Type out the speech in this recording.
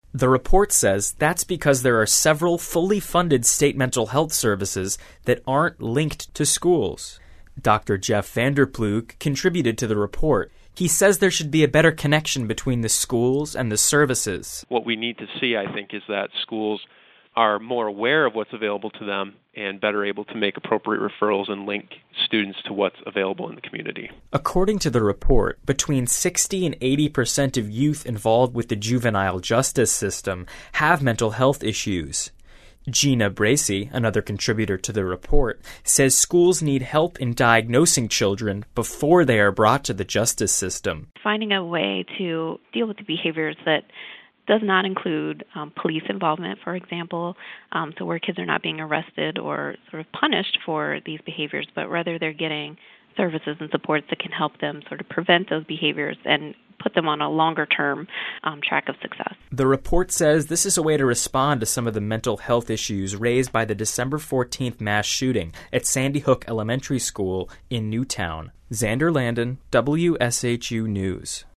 The report says that's because there are several fully funded state mental health services that aren't linked to schools. Dr. Jeff Vanderploeg contributed to the report. He says there should be a better connection between the schools and the services. What we need to see, I think, is that schools are more aware of what's available to them and better able to make appropriate referrals and link students to what's available in the community. According to the report, between 60 and 80% of youth involved with the juvenile justice system have mental health issues. Gina Bracey, another contributor to the report, says schools need help in diagnosing children before they are brought to the justice system. Finding a way to deal with the behaviors that does not include police involvement, for example, so where kids are not being arrested or sort of punished for these behaviors, but rather they're getting services and supports that can help them sort of prevent those behaviors and put them on a longer-term track of success. The report says this is a way to respond to some of the mental health issues raised by the December 14th mass shooting at Sandy Hook Elementary School in Newtown. Xander Landon, WSHU News.